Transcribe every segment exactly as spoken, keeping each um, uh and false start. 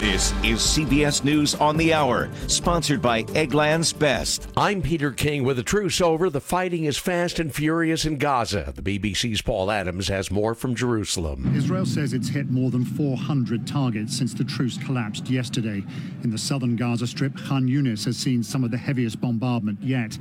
This is C B S News on the Hour, sponsored by Eggland's Best. I'm Peter King. With a truce over, the fighting is fast and furious in Gaza. The B B C's Paul Adams has more from Jerusalem. Israel says it's hit more than four hundred targets since the truce collapsed yesterday. In the southern Gaza Strip, Khan Yunis has seen some of the heaviest bombardment yet.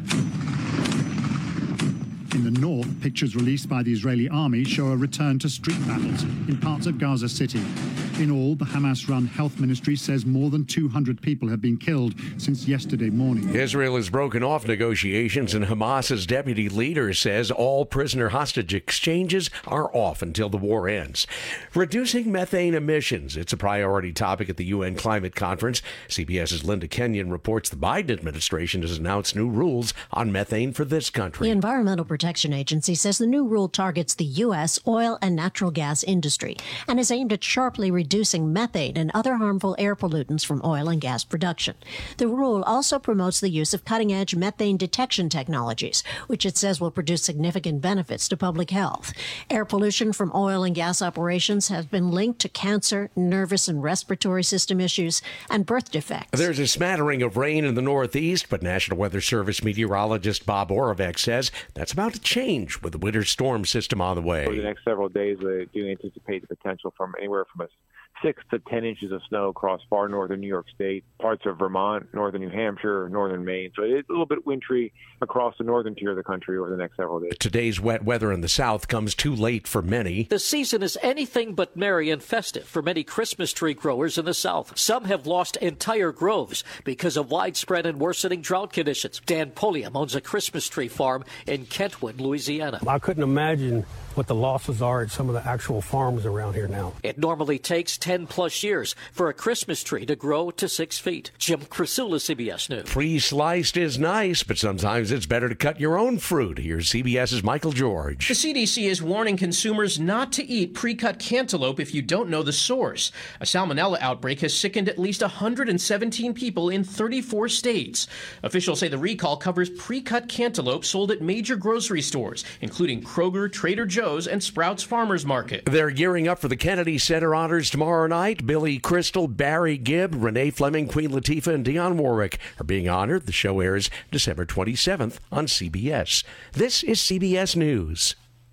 In the north, pictures released by the Israeli army show a return to street battles in parts of Gaza City. In all, the Hamas-run health ministry says more than two hundred people have been killed since yesterday morning. Israel has broken off negotiations, and Hamas's deputy leader says all prisoner hostage exchanges are off until the war ends. Reducing methane emissions, it's a priority topic at the U N Climate Conference. CBS's Linda Kenyon reports the Biden administration has announced new rules on methane for this country. The Environmental Protection Agency says the new rule targets the U S oil and natural gas industry and is aimed at sharply reducing reducing methane and other harmful air pollutants from oil and gas production. The rule also promotes the use of cutting-edge methane detection technologies, which it says will produce significant benefits to public health. Air pollution from oil and gas operations has been linked to cancer, nervous and respiratory system issues, and birth defects. There's a smattering of rain in the Northeast, but National Weather Service meteorologist Bob Oravec says that's about to change with the winter storm system on the way. For the next several days, we do anticipate the potential from anywhere from a six to ten inches of snow across far northern New York State, parts of Vermont, northern New Hampshire, northern Maine. So it's a little bit wintry across the northern tier of the country over the next several days. Today's wet weather in the South comes too late for many. The season is anything but merry and festive for many Christmas tree growers in the South. Some have lost entire groves because of widespread and worsening drought conditions. Dan Polium owns a Christmas tree farm in Kentwood, Louisiana. I couldn't imagine what the losses are at some of the actual farms around here now. It normally takes ten plus years for a Christmas tree to grow to six feet. Jim Krasula, C B S News. Pre-sliced is nice, but sometimes it's better to cut your own fruit. Here's CBS's Michael George. The C D C is warning consumers not to eat pre-cut cantaloupe if you don't know the source. A salmonella outbreak has sickened at least one hundred seventeen people in thirty-four states. Officials say the recall covers pre-cut cantaloupe sold at major grocery stores, including Kroger, Trader Joe's, and Sprouts Farmers Market. They're gearing up for the Kennedy Center honors tomorrow night. Billy Crystal, Barry Gibb, Renee Fleming, Queen Latifah, and Dionne Warwick are being honored. The show airs December twenty-seventh on C B S. This is C B S News.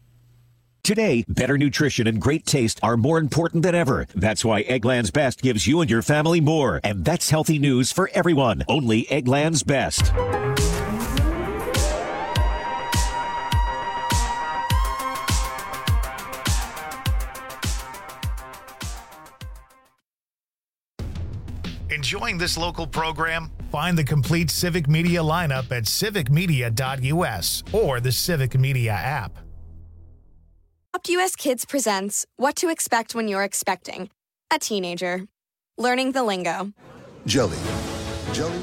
Today, better nutrition and great taste are more important than ever. That's why Eggland's Best gives you and your family more. And that's healthy news for everyone. Only Eggland's Best. Enjoying this local program? Find the complete Civic Media lineup at civic media dot u s or the Civic Media app. Adopt U S Kids presents What to Expect When You're Expecting a Teenager. Learning the lingo. Jelly. Jelly.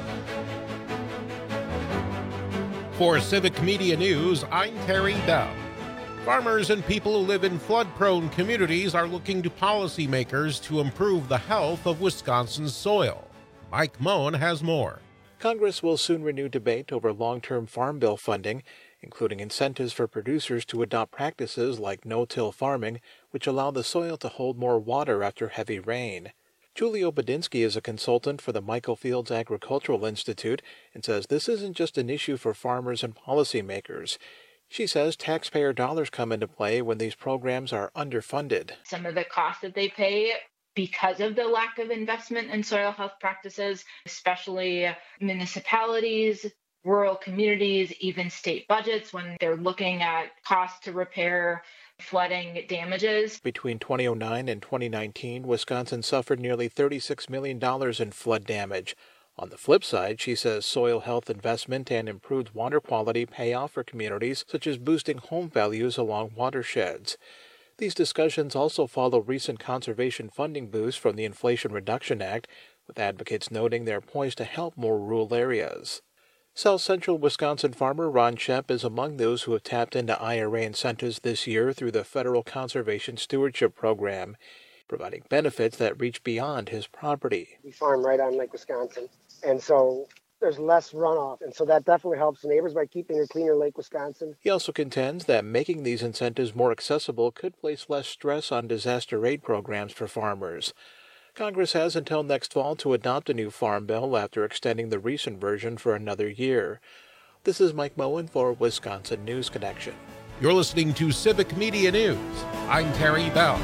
For Civic Media News, I'm Terry Dowd. Farmers and people who live in flood-prone communities are looking to policymakers to improve the health of Wisconsin's soil. Mike Moen has more. Congress will soon renew debate over long-term Farm Bill funding, including incentives for producers to adopt practices like no-till farming, which allow the soil to hold more water after heavy rain. Julie Obadinsky is a consultant for the Michael Fields Agricultural Institute and says this isn't just an issue for farmers and policymakers. She says taxpayer dollars come into play when these programs are underfunded. Some of the costs that they pay because of the lack of investment in soil health practices, especially municipalities, rural communities, even state budgets, when they're looking at costs to repair flooding damages. Between twenty oh nine and twenty nineteen, Wisconsin suffered nearly thirty-six million dollars in flood damage. On the flip side, she says soil health investment and improved water quality pay off for communities, such as boosting home values along watersheds. These discussions also follow recent conservation funding boosts from the Inflation Reduction Act, with advocates noting they're poised to help more rural areas. South Central Wisconsin farmer Ron Shep is among those who have tapped into I R A incentives this year through the Federal Conservation Stewardship Program, providing benefits that reach beyond his property. We farm right on Lake Wisconsin, and so there's less runoff, and so that definitely helps neighbors by keeping a cleaner Lake Wisconsin. He also contends that making these incentives more accessible could place less stress on disaster aid programs for farmers. Congress has until next fall to adopt a new farm bill after extending the recent version for another year. This is Mike Moen for Wisconsin News Connection. You're listening to Civic Media News. I'm Terry Bell.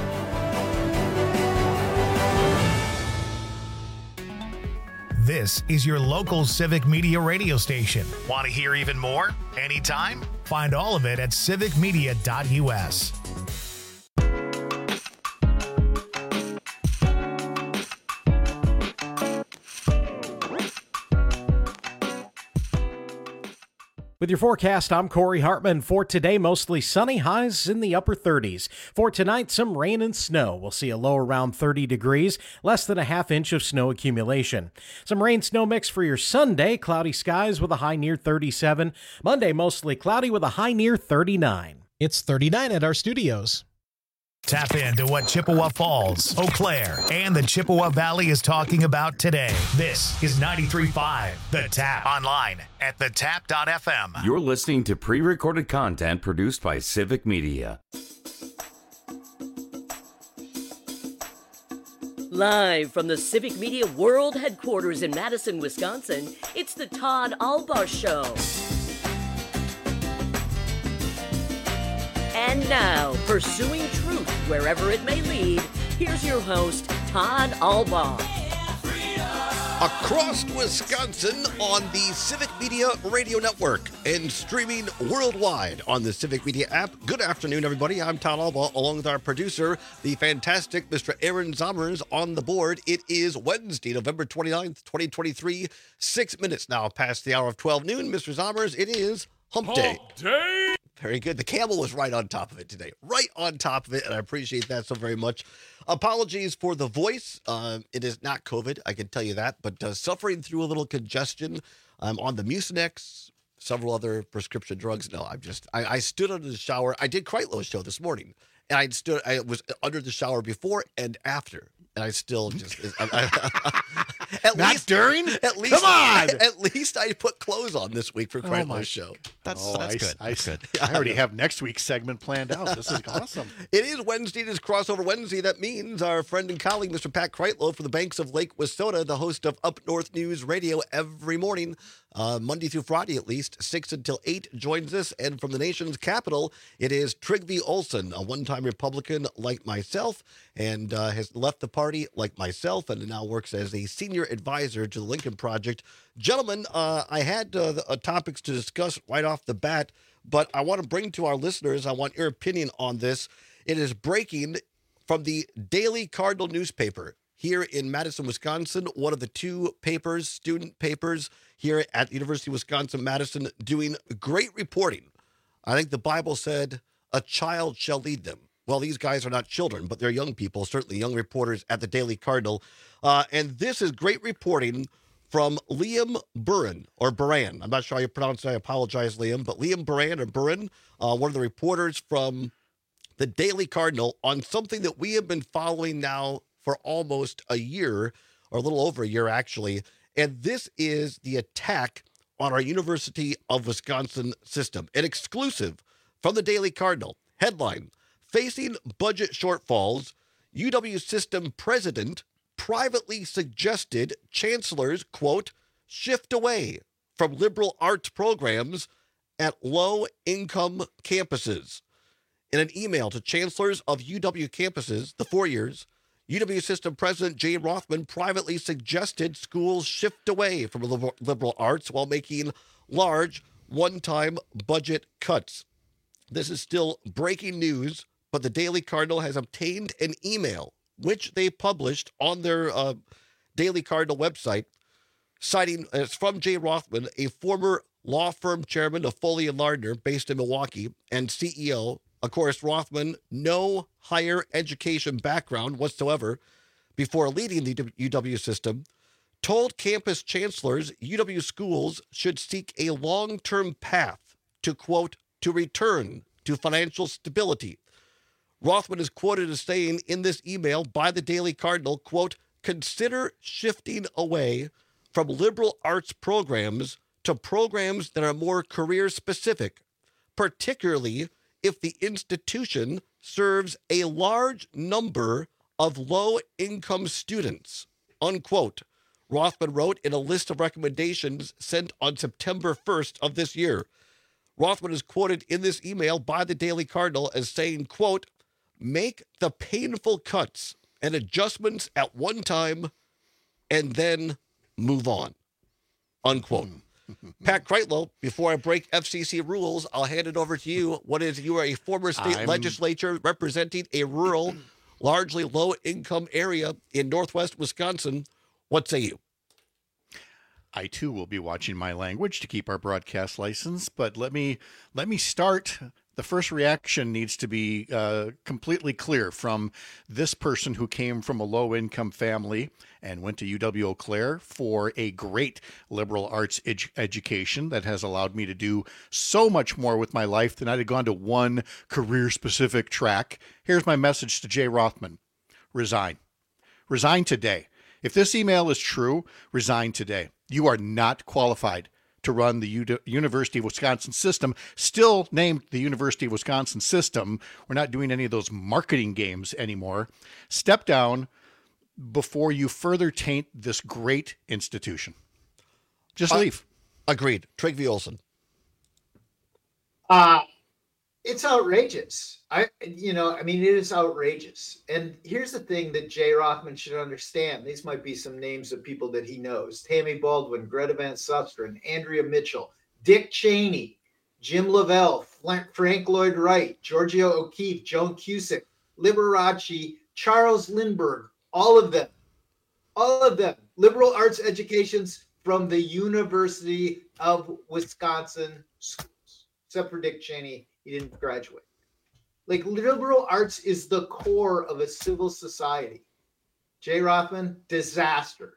This is your local Civic Media radio station. Want to hear even more? Anytime? Find all of it at civic media dot u s. With your forecast, I'm Corey Hartman. For today, mostly sunny, highs in the upper thirties. For tonight, some rain and snow. We'll see a low around thirty degrees, less than a half inch of snow accumulation. Some rain-snow mix for your Sunday, cloudy skies with a high near thirty-seven. Monday, mostly cloudy with a high near thirty-nine. It's thirty-nine at our studios. Tap into what Chippewa Falls, Eau Claire, and the Chippewa Valley is talking about today. This is ninety-three point five The Tap. Online at the tap dot f m. You're listening to pre-recorded content produced by Civic Media. Live from the Civic Media World Headquarters in Madison, Wisconsin, it's the Todd Albaugh Show. And now, pursuing truth wherever it may lead, here's your host, Todd Albaugh. Across Wisconsin on the Civic Media Radio Network and streaming worldwide on the Civic Media app. Good afternoon, everybody. I'm Todd Albaugh, along with our producer, the fantastic Mister Aaron Zommers on the board. It is Wednesday, November twenty-ninth, twenty twenty-three, six minutes now past the hour of twelve noon. Mister Zommers, it is Hump Day. Hump Day! Very good. The camel was right on top of it today. Right on top of it, and I appreciate that so very much. Apologies for the voice. Uh, it is not COVID, I can tell you that, but uh, suffering through a little congestion. I'm on the Mucinex, several other prescription drugs. No, I'm just, I, I stood under the shower. I did Kreitlow's show this morning, and I stood, I was under the shower before and after. And I still just I, I, at Not least during. At least, Come on. At least I put clothes on this week for Kreitlow's my- show. That's, Oh, that's I- good. I- That's good. Yeah, I already know. have next week's segment planned out. This is awesome. It is Wednesday. It is Crossover Wednesday. That means our friend and colleague, Mister Pat Kreitlow, from the banks of Lake Wissota, the host of Up North News Radio every morning, uh, Monday through Friday at least, six until eight, joins us. And from the nation's capital, it is Trygve Olsen, a one-time Republican like myself, and uh, has left the party like myself, and now works as a senior advisor to the Lincoln Project. Gentlemen, uh, I had uh, the, uh, topics to discuss right off the bat, but I want to bring to our listeners, I want your opinion on this. It is breaking from the Daily Cardinal newspaper here in Madison, Wisconsin, one of the two papers, student papers here at the University of Wisconsin-Madison, doing great reporting. I think the Bible said, a child shall lead them. Well, these guys are not children, but they're young people, certainly young reporters at the Daily Cardinal. Uh, and this is great reporting from Liam Buran, or Buran. I'm not sure how you pronounce it. I apologize, Liam. But Liam Buran, or Buran, uh, one of the reporters from the Daily Cardinal, on something that we have been following now for almost a year, or a little over a year, actually. And this is the attack on our University of Wisconsin system. An exclusive from the Daily Cardinal. Headline, facing budget shortfalls, U W system president privately suggested chancellors, quote, shift away from liberal arts programs at low-income campuses. In an email to chancellors of U W campuses, the four years, U W system president Jay Rothman privately suggested schools shift away from liberal, liberal arts while making large one-time budget cuts. This is still breaking news, but the Daily Cardinal has obtained an email, which they published on their uh, Daily Cardinal website, citing, uh, it's from Jay Rothman, a former law firm chairman of Foley and Lardner based in Milwaukee and C E O. Of course, Rothman, no higher education background whatsoever before leading the U W system, told campus chancellors U W schools should seek a long-term path to, quote, to return to financial stability. Rothman is quoted as saying in this email by the Daily Cardinal, quote, consider shifting away from liberal arts programs to programs that are more career-specific, particularly if the institution serves a large number of low-income students, unquote, Rothman wrote in a list of recommendations sent on September first of this year. Rothman is quoted in this email by the Daily Cardinal as saying, quote, make the painful cuts and adjustments at one time and then move on, unquote. Pat Kreitlow, before I break F C C rules, I'll hand it over to you. What is, you are a former state I'm... legislature representing a rural, largely low-income area in northwest Wisconsin. What say you? I too will be watching my language to keep our broadcast license, but let me let me start. The first reaction needs to be uh, completely clear from this person who came from a low-income family and went to U W Eau Claire for a great liberal arts ed- education that has allowed me to do so much more with my life than I'd have gone to one career-specific track. Here's my message to Jay Rothman. Resign. Resign today. If this email is true, resign today. You are not qualified to run the U- University of Wisconsin system, still named the University of Wisconsin system. We're not doing any of those marketing games anymore. Step down before you further taint this great institution. Just leave. Uh, agreed. Trygve Olsen. Uh, it's outrageous. I, you know, I mean, it is outrageous. And here's the thing that Jay Rothman should understand. These might be some names of people that he knows. Tammy Baldwin, Greta Van Susteren, Andrea Mitchell, Dick Cheney, Jim Lavelle, Frank Lloyd Wright, Giorgio O'Keefe, Joan Cusick, Liberace, Charles Lindbergh, all of them, all of them, liberal arts educations from the University of Wisconsin schools, except for Dick Cheney. He didn't graduate. Like, liberal arts is the core of a civil society. Jay Rothman, disaster.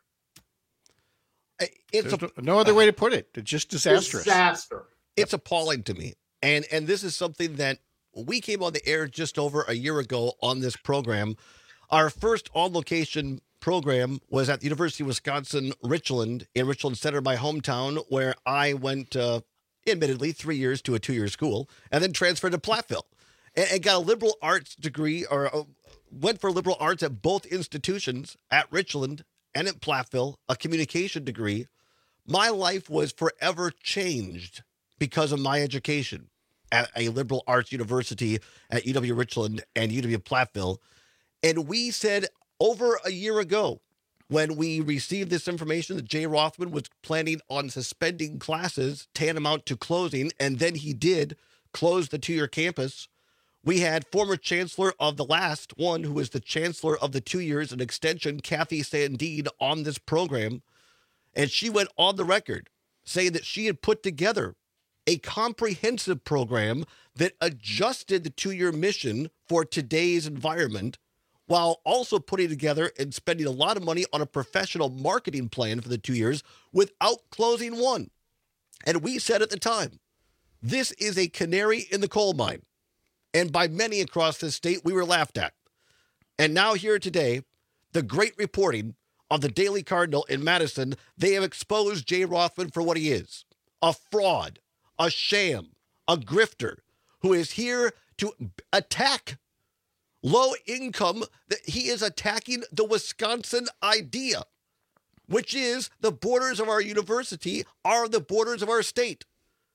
It's a, no other way to put it. It's just disastrous. Disaster. It's appalling to me. And and this is something that we came on the air just over a year ago on this program. Our first on-location program was at the University of Wisconsin, Richland, in Richland Center, my hometown, where I went, uh, admittedly, three years to a two-year school, and then transferred to Platteville. And, and got a liberal arts degree, or uh, went for liberal arts at both institutions, at Richland and at Platteville, a communication degree. My life was forever changed because of my education at a liberal arts university at U W Richland and U W Platteville. And we said over a year ago, when we received this information that Jay Rothman was planning on suspending classes tantamount to closing, and then he did close the two-year campus, we had former chancellor of the last one, who was the chancellor of the two years in extension, Kathy Sandine, on this program. And she went on the record saying that she had put together a comprehensive program that adjusted the two-year mission for today's environment, while also putting together and spending a lot of money on a professional marketing plan for the two years without closing one. And we said at the time, this is a canary in the coal mine. And by many across this state, we were laughed at. And now here today, the great reporting of the Daily Cardinal in Madison, they have exposed Jay Rothman for what he is: a fraud, a sham, a grifter who is here to attack low income. He is attacking the Wisconsin idea, which is the borders of our university are the borders of our state.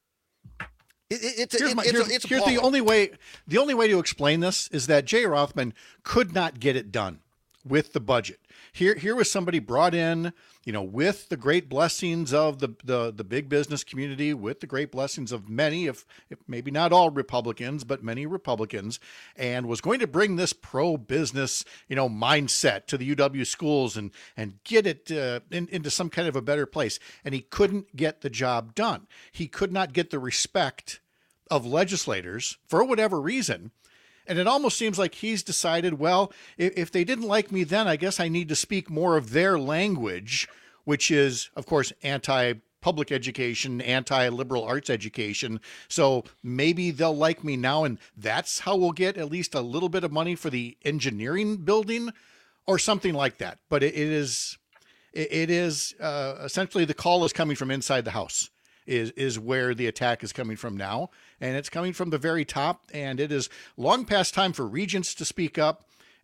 It, it, it's here's it, my, it's, here's, it's here's the only way. The only way to explain this is that Jay Rothman could not get it done with the budget. Here, here was somebody brought in, you know, with the great blessings of the the, the big business community, with the great blessings of many, if, if maybe not all Republicans, but many Republicans, and was going to bring this pro-business, you know, mindset to the U W schools and and get it uh, in, into some kind of a better place. And he couldn't get the job done. He could not get the respect of legislators for whatever reason. And it almost seems like he's decided, well, if, if they didn't like me then, I guess I need to speak more of their language, which is, of course, anti-public education, anti-liberal arts education. So maybe they'll like me now, and that's how we'll get at least a little bit of money for the engineering building or something like that. But it, it is, it, it is uh, essentially the call is coming from inside the house. Is, is where the attack is coming from now. And it's coming from the very top. And it is long past time for regents to speak up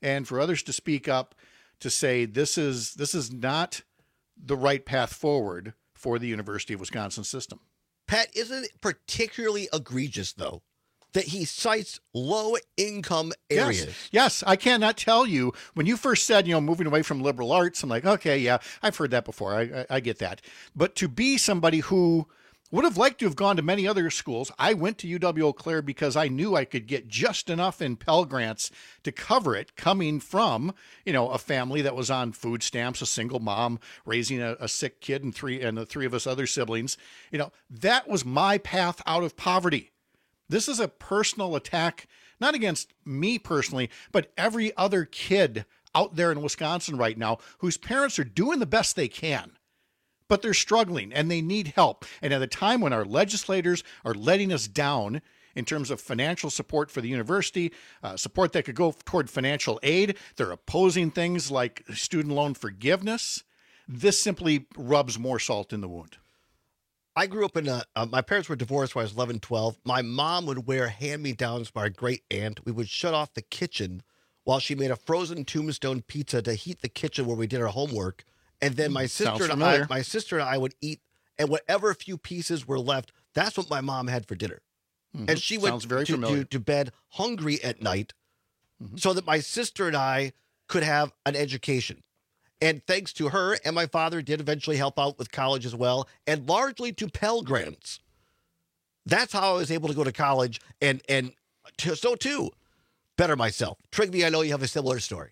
and for others to speak up to say this is this is not the right path forward for the University of Wisconsin system. Pat, isn't it particularly egregious, though, that he cites low-income areas? Yes. yes, I cannot tell you. When you first said, you know, moving away from liberal arts, I'm like, okay, yeah, I've heard that before. I, I, I get that. But to be somebody who would have liked to have gone to many other schools, I went to U W Eau Claire because I knew I could get just enough in Pell Grants to cover it, coming from, you know, a family that was on food stamps, a single mom raising a, a sick kid and three and the three of us other siblings. You know, that was my path out of poverty. This is a personal attack, not against me personally, but every other kid out there in Wisconsin right now whose parents are doing the best they can, but they're struggling and they need help. And at a time when our legislators are letting us down in terms of financial support for the university, uh, support that could go toward financial aid, they're opposing things like student loan forgiveness. This simply rubs more salt in the wound. I grew up in a, uh, my parents were divorced when I was eleven, twelve. My mom would wear hand-me-downs by our great aunt. We would shut off the kitchen while she made a frozen Tombstone pizza to heat the kitchen where we did our homework. And then my sister and I, my sister and I would eat, and whatever few pieces were left, that's what my mom had for dinner. Mm-hmm. And she went very to, to, to bed hungry at night mm-hmm. so that my sister and I could have an education. And thanks to her, and my father did eventually help out with college as well, and largely to Pell Grants. That's how I was able to go to college and, and to, so too, better myself. Trigby, I know you have a similar story.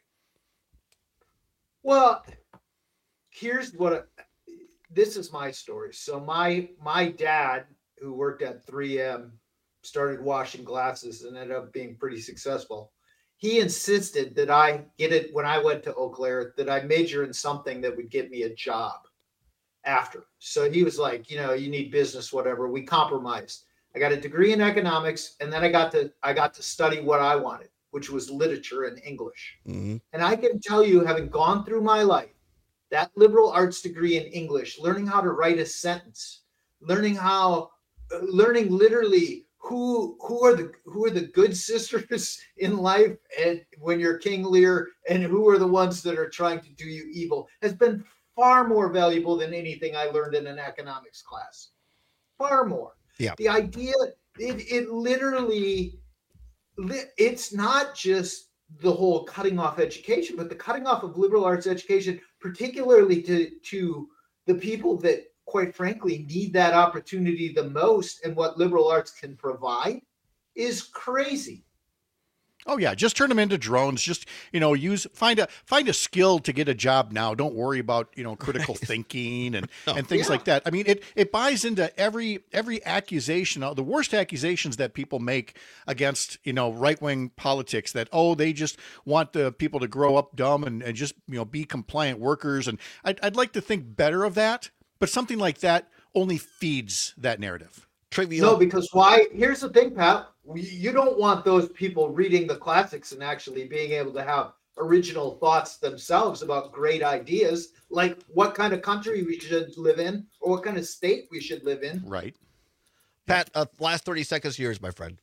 Well, here's what, this is my story. So my, my dad, who worked at three M, started washing glasses and ended up being pretty successful. He insisted that I get it when I went to Eau Claire, that I major in something that would get me a job after. So he was like, you know, you need business, whatever. We compromised. I got a degree in economics, and then I got to I got to study what I wanted, which was literature and English. Mm-hmm. And I can tell you, having gone through my life, that liberal arts degree in English, learning how to write a sentence, learning how, learning literally who who are the who are the good sisters in life, and when you're King Lear, and who are the ones that are trying to do you evil, has been far more valuable than anything I learned in an economics class. Far more. Yeah. The idea, it it literally, it's not just the whole cutting off education, but the cutting off of liberal arts education, particularly to to the people that, quite frankly, need that opportunity the most, and what liberal arts can provide is crazy. Oh yeah, just turn them into drones. Just, you know, use find a find a skill to get a job now. Don't worry about, you know, critical right. thinking and, no. and things yeah. like that. I mean, it it buys into every every accusation, the worst accusations that people make against, you know, right-wing politics, that, oh, they just want the people to grow up dumb and, and just, you know, be compliant workers. And I'd, I'd like to think better of that. But something like that only feeds that narrative. Trivial. No, because why? Here's the thing, Pat. You don't want those people reading the classics and actually being able to have original thoughts themselves about great ideas, like what kind of country we should live in or what kind of state we should live in. Right. Pat, uh, last thirty seconds yours, my friend.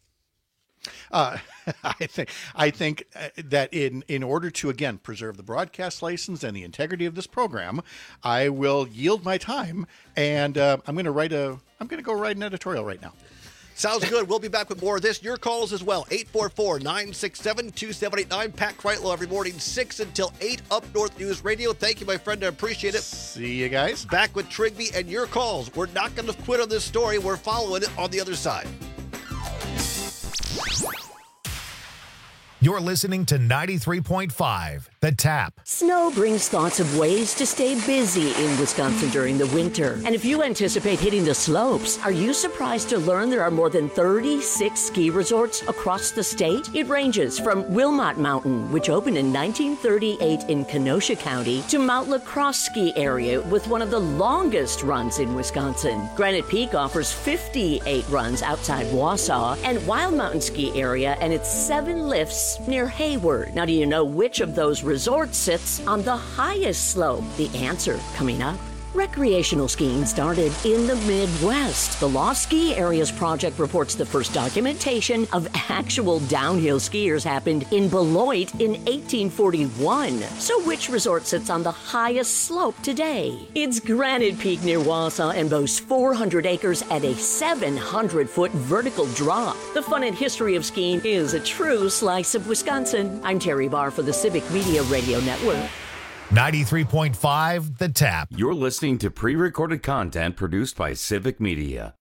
Uh, I think I think that in in order to, again, preserve the broadcast license and the integrity of this program, I will yield my time, and uh, I'm going to write a I'm going to go write an editorial right now. Sounds good. We'll be back with more of this. Your calls as well. eight four four, nine six seven, two seven eight nine. Pat Kreitlow every morning, six until eight, Up North News Radio. Thank you, my friend. I appreciate it. See you guys. Back with Trigby and your calls. We're not going to quit on this story. We're following it on the other side. You're listening to ninety-three point five, The Tap. Snow brings thoughts of ways to stay busy in Wisconsin during the winter. And if you anticipate hitting the slopes, are you surprised to learn there are more than thirty-six ski resorts across the state? It ranges from Wilmot Mountain, which opened in nineteen thirty-eight in Kenosha County, to Mount La Crosse Ski Area with one of the longest runs in Wisconsin. Granite Peak offers fifty-eight runs outside Wausau, and Wild Mountain Ski Area and its seven lifts near Hayward. Now, do you know which of those resorts sits on the highest slope? The answer coming up. Recreational skiing started in the Midwest. The Lost Ski Areas Project reports the first documentation of actual downhill skiers happened in Beloit in eighteen forty-one. So which resort sits on the highest slope today? It's Granite Peak near Wausau and boasts four hundred acres at a seven hundred foot vertical drop. The fun and history of skiing is a true slice of Wisconsin. I'm Terry Barr for the Civic Media Radio Network. ninety-three point five The Tap. You're listening to pre-recorded content produced by Civic Media.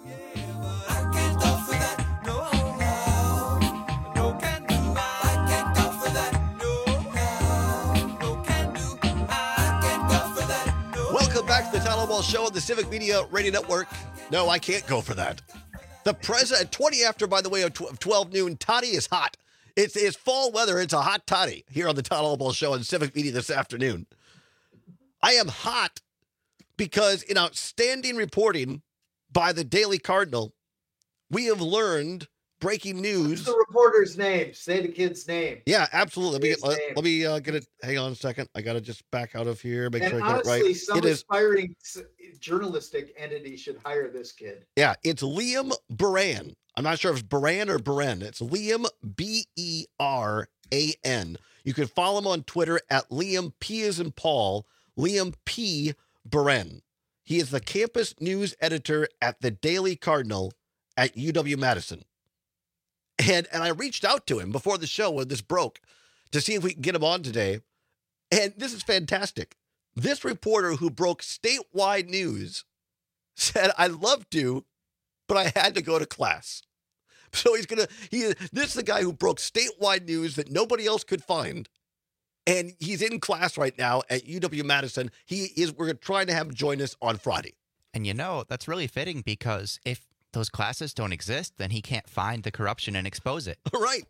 Welcome back to the Tyler Wall Show on the Civic Media Radio Network. No, I can't go for that. The president, twenty after, by the way, of twelve noon, Toddy is hot. It's, it's fall weather. It's a hot toddy here on the Todd Allball Show on Civic Media this afternoon. I am hot because in outstanding reporting by the Daily Cardinal, we have learned breaking news. What's the reporter's name? Say the kid's name. Yeah, absolutely. Let me, let, let me uh, get it. Hang on a second. I got to just back out of here. Make and sure I honestly, get it right. some It is, aspiring journalistic entity should hire this kid. yeah, it's Liam Beran. I'm not sure if it's Beran or Beren. It's Liam, B E R A N. You can follow him on Twitter at Liam P as in Paul, Liam P. Beren. He is the campus news editor at the Daily Cardinal at U W-Madison. And, and I reached out to him before the show when this broke to see if we can get him on today. And this is fantastic. This reporter who broke statewide news said, I'd love to, but I had to go to class. So he's going to, he, this is the guy who broke statewide news that nobody else could find. And he's in class right now at U W-Madison. He is, we're trying to have him join us on Friday. And you know, that's really fitting because if those classes don't exist, then he can't find the corruption and expose it. Right.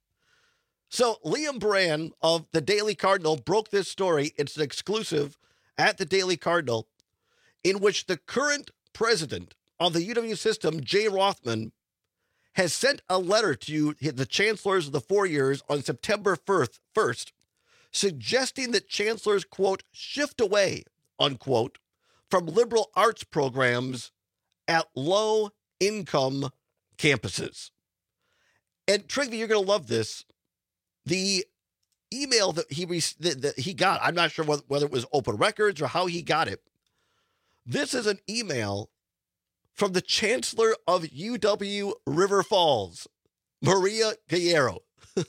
So Liam Beran of the Daily Cardinal broke this story. It's an exclusive at the Daily Cardinal in which the current president of the U W system, Jay Rothman, has sent a letter to the chancellors of the four years on September first, suggesting that chancellors, quote, shift away, unquote, from liberal arts programs at low-income campuses. And Trigby, you're going to love this. The email that he re- that, that he got, I'm not sure whether, whether it was open records or how he got it. This is an email from the chancellor of U W River Falls, Maria Guerrero.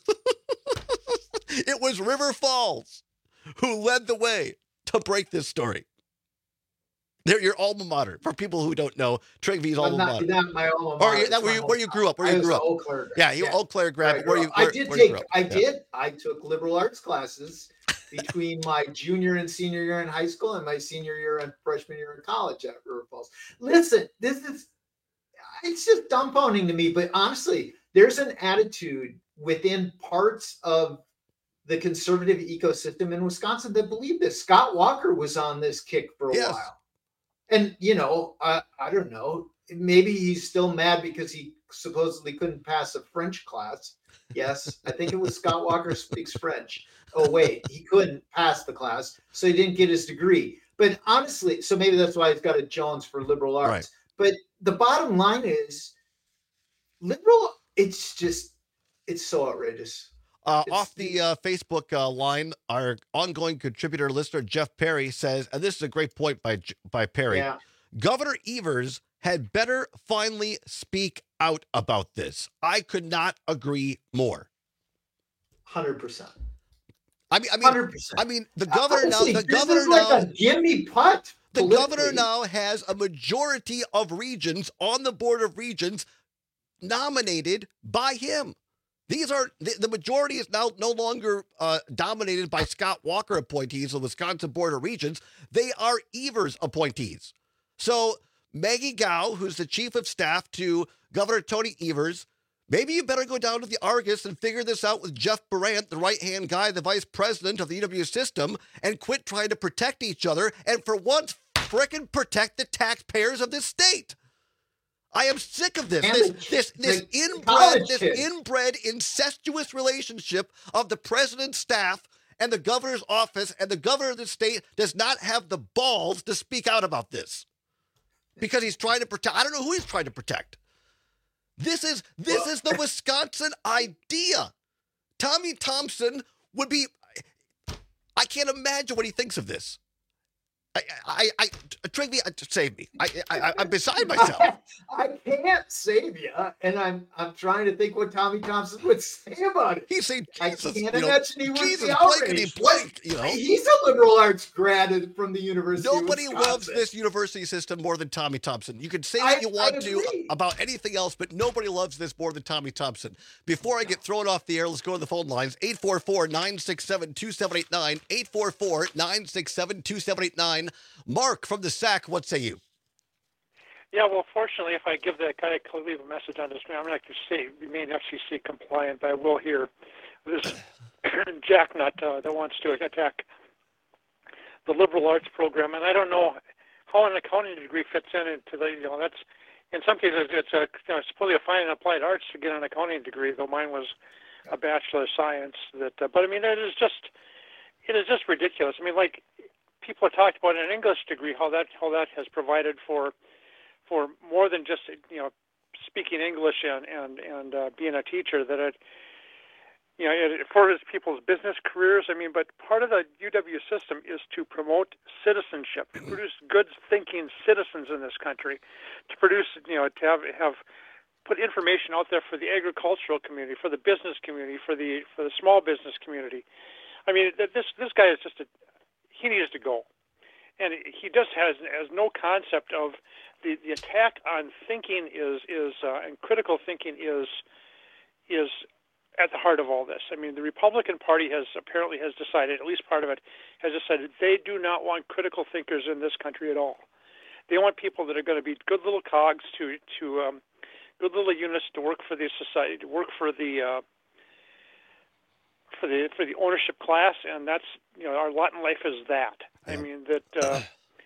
It was River Falls who led the way to break this story. They're your alma mater. For people who don't know, Trigby's alma not, mater. Not my alma mater. Or you, that where, you, where you grew up. Where you grew up. Eau Claire grad. Yeah, you yeah. Eau Claire grad. Right, where you, where, I did where take. you grew up. I yeah. did. I took liberal arts classes between my junior and senior year in high school and my senior year and freshman year in college at River Falls. Listen, this is, it's just dumbfounding to me, but honestly, there's an attitude within parts of the conservative ecosystem in Wisconsin that believe this. Scott Walker was on this kick for a yes. while. And, you know, I, I don't know, maybe he's still mad because he supposedly couldn't pass a French class. Yes, I think it was Scott Walker speaks French. Oh, wait, he couldn't pass the class, so he didn't get his degree. But honestly, so maybe that's why he's got a Jones for liberal arts. Right. But the bottom line is liberal, it's just, it's so outrageous. Uh, off the uh, Facebook uh, line, our ongoing contributor listener, Jeff Perry, says, and this is a great point by by Perry, yeah. Governor Evers had better finally speak out about this. I could not agree more. one hundred percent. I mean, I mean, one hundred percent. I mean, the governor Honestly, now, the this governor is like now, a gimme putt. the governor now has a majority of regions on the Board of Regents nominated by him. These are the, the majority is now no longer uh, dominated by Scott Walker appointees of the Wisconsin Board of Regents. They are Evers appointees. So Maggie Gao, who's the chief of staff to Governor Tony Evers, maybe you better go down to the Argus and figure this out with Jeff Berant, the right-hand guy, the vice president of the U W system, and quit trying to protect each other and for once frickin' protect the taxpayers of this state. I am sick of this. And This the- this this the inbred college this kids. inbred incestuous relationship of the president's staff and the governor's office and the governor of the state does not have the balls to speak out about this because he's trying to protect. I don't know who he's trying to protect. This is this well, is the Wisconsin idea. Tommy Thompson would be. I can't imagine what he thinks of this. I, I, I, Trigby, save me. I, I, I'm beside myself. I, I can't save you, and I'm, I'm trying to think what Tommy Thompson would say about it. He'd say, Jesus, I can't you know, imagine he would Jesus, be blankety outraged. blank, you know. He's a liberal arts grad from the University. Nobody of Wisconsin. loves this university system more than Tommy Thompson. You can say I, what you want I to about anything else, but nobody loves this more than Tommy Thompson. Before I get thrown off the air, let's go to the phone lines. eight four four, nine six seven, two seven eight nine. eight four four, nine six seven, two seven eight nine. Mark from the S A C, what say you? Yeah, well, fortunately, if I give that guy, I leave a message on this, I'm not going to say remain F C C compliant, but I will hear this jacknut uh, that wants to attack the liberal arts program, and I don't know how an accounting degree fits in into the, you know, that's, in some cases, it's a, you know, supposedly a fine in applied arts to get an accounting degree, though mine was a Bachelor of Science. That, uh, but I mean, it is just, it is just ridiculous. I mean, like, people have talked about an English degree, how that how that has provided for for more than just, you know, speaking English and and and uh, being a teacher. That it, you know, it furthers people's business careers. I mean, but part of the U W system is to promote citizenship, to produce good thinking citizens in this country, to produce, you know, to have have put information out there for the agricultural community, for the business community, for the for the small business community. I mean, this this guy is just a he needs to go, and he just has has no concept of the, the attack on thinking is is uh, and critical thinking is is at the heart of all this. I mean, the Republican Party has apparently has decided, at least part of it, has decided they do not want critical thinkers in this country at all. They want people that are going to be good little cogs to to um, good little units to work for the society, to work for the uh, for the for the ownership class, and that's, you know, our lot in life is that. I mean that. Uh,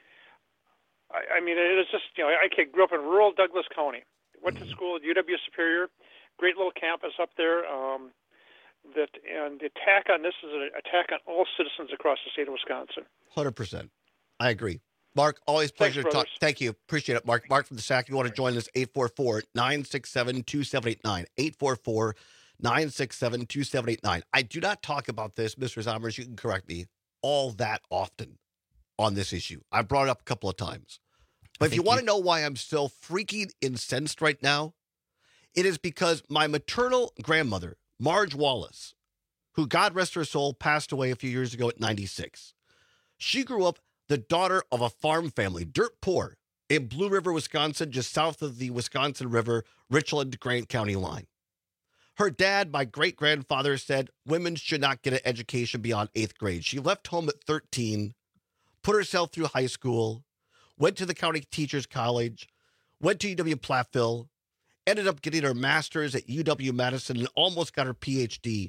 I, I mean, it is just, you know, I grew up in rural Douglas County. Went to school at U W Superior, great little campus up there. Um, that and the attack on this is an attack on all citizens across the state of Wisconsin. one hundred percent. I agree. Mark, always pleasure Thanks, to talk. Thank you. Appreciate it, Mark. Mark from the S A C, if you want to join us, eight four four, nine six seven, two seven eight nine. eight four four, nine six seven, two seven eight nine. I do not talk about this, Mister Zommers, you can correct me, all that often on this issue. I brought it up a couple of times. But if you want to know why I'm still freaking incensed right now, it is because my maternal grandmother, Marge Wallace, who, God rest her soul, passed away a few years ago at ninety-six. She grew up the daughter of a farm family, dirt poor, in Blue River, Wisconsin, just south of the Wisconsin River, Richland-Grant County line. Her dad, my great-grandfather, said women should not get an education beyond eighth grade. She left home at thirteen, put herself through high school, went to the county teachers college, went to U W Platteville, ended up getting her master's at U W Madison, and almost got her P H D.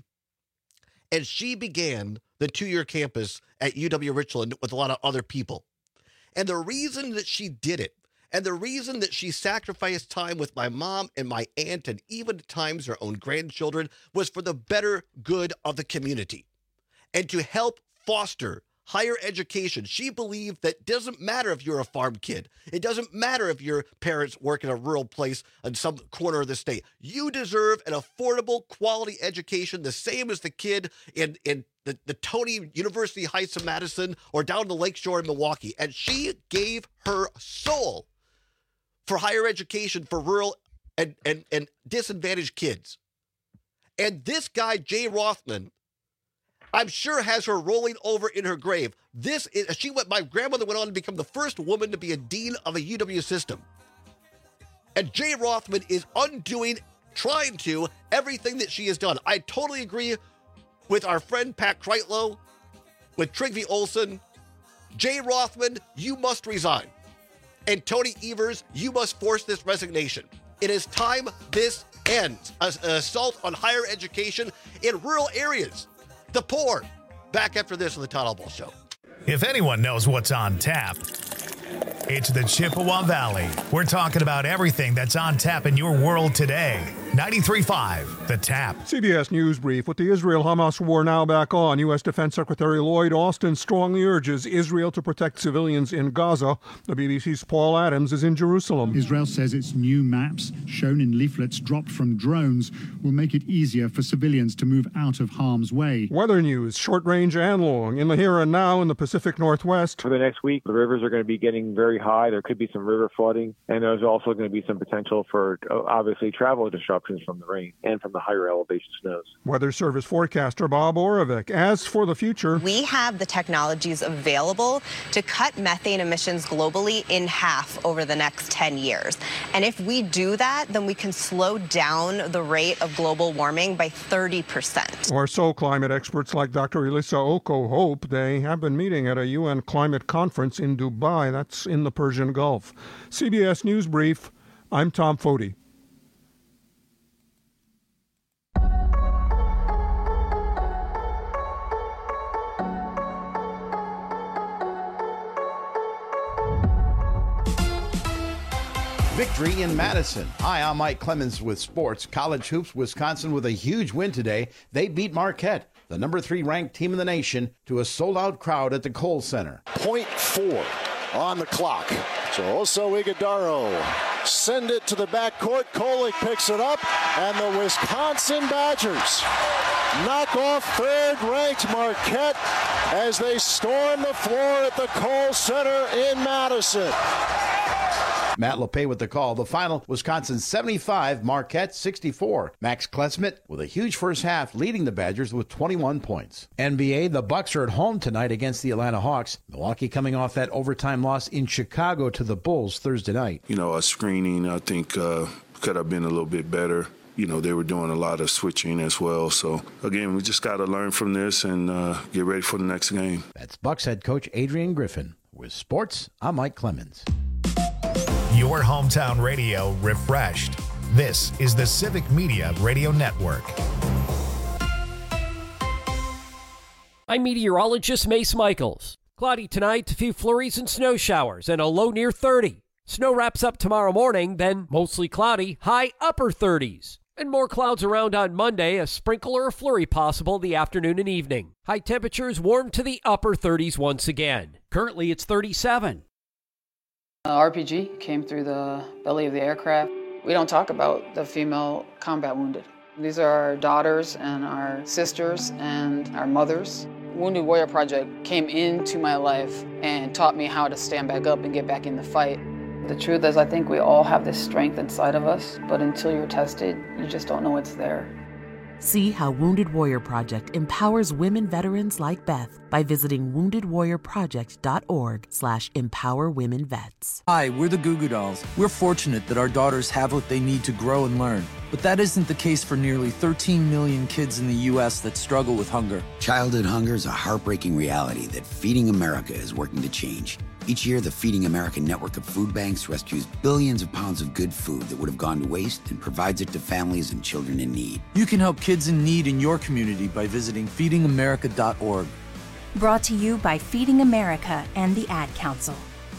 And she began the two-year campus at U W Richland with a lot of other people. And the reason that she did it, and the reason that she sacrificed time with my mom and my aunt, and even at times her own grandchildren, was for the better good of the community and to help foster higher education. She believed that it doesn't matter if you're a farm kid. It doesn't matter if your parents work in a rural place in some corner of the state. You deserve an affordable, quality education, the same as the kid in, in the, the Tony University Heights of Madison or down the Lakeshore in Milwaukee. And she gave her soul for higher education for rural and, and, and disadvantaged kids. And this guy, Jay Rothman, I'm sure has her rolling over in her grave. This is, she went, my grandmother went on to become the first woman to be a dean of a U W system. And Jay Rothman is undoing, trying to, everything that she has done. I totally agree with our friend Pat Kreitlow, with Trygve Olsen. Jay Rothman, you must resign. And Tony Evers, you must force this resignation. It is time this ends. An assault on higher education in rural areas. The poor. Back after this on the Todd Albaugh Show. If anyone knows what's on tap, it's the Chippewa Valley. We're talking about everything that's on tap in your world today. ninety-three point five, The Tap. C B S News Brief. With the Israel-Hamas war now back on, U S. Defense Secretary Lloyd Austin strongly urges Israel to protect civilians in Gaza. The B B C's Paul Adams is in Jerusalem. Israel says its new maps, shown in leaflets dropped from drones, will make it easier for civilians to move out of harm's way. Weather news, short range and long. In the here and now in the Pacific Northwest. For the next week, the rivers are going to be getting very high. There could be some river flooding, and there's also going to be some potential for, obviously, travel disruptions from the rain and from the higher elevation snows. Weather Service forecaster Bob Oravec. As for the future, we have the technologies available to cut methane emissions globally in half over the next ten years. And if we do that, then we can slow down the rate of global warming by thirty percent. Or so climate experts like Doctor Elissa Oko hope. They have been meeting at a U N climate conference in Dubai. That's in the Persian Gulf. C B S News Brief. I'm Tom Foti. Victory in Madison. Hi, I'm Mike Clemens with sports. College hoops, Wisconsin with a huge win today. They beat Marquette, the number three ranked team in the nation, to a sold-out crowd at the Kohl Center. point four on the clock. So Oso Ighodaro send it to the backcourt. Kolek picks it up, and the Wisconsin Badgers knock off third-ranked Marquette as they storm the floor at the Kohl Center in Madison. Matt LePay with the call. The final, Wisconsin seventy-five, Marquette sixty-four. Max Klesmit with a huge first half, leading the Badgers with twenty-one points. N B A, the Bucks are at home tonight against the Atlanta Hawks. Milwaukee coming off that overtime loss in Chicago to the Bulls Thursday night. You know, a screening, I think, uh, could have been a little bit better. You know, they were doing a lot of switching as well. So, again, we just got to learn from this and uh, get ready for the next game. That's Bucks head coach Adrian Griffin. With sports, I'm Mike Clemens. Your hometown radio refreshed. This is the Civic Media Radio Network. I'm meteorologist Mace Michaels. Cloudy tonight, a few flurries and snow showers, and a low near thirty. Snow wraps up tomorrow morning, then mostly cloudy, high upper thirties. And more clouds around on Monday, a sprinkle or a flurry possible the afternoon and evening. High temperatures warm to the upper thirties once again. Currently, it's thirty-seven. Uh, R P G came through the belly of the aircraft. We don't talk about the female combat wounded. These are our daughters and our sisters and our mothers. Wounded Warrior Project came into my life and taught me how to stand back up and get back in the fight. The truth is, I think we all have this strength inside of us, but until you're tested, you just don't know it's there. See how Wounded Warrior Project empowers women veterans like Beth by visiting wounded warrior project dot org slash empower women vets. Hi, we're the Goo Goo Dolls. We're fortunate that our daughters have what they need to grow and learn. But that isn't the case for nearly thirteen million kids in the U S that struggle with hunger. Childhood hunger is a heartbreaking reality that Feeding America is working to change. Each year, the Feeding America network of food banks rescues billions of pounds of good food that would have gone to waste and provides it to families and children in need. You can help kids in need in your community by visiting feeding america dot org. Brought to you by Feeding America and the Ad Council.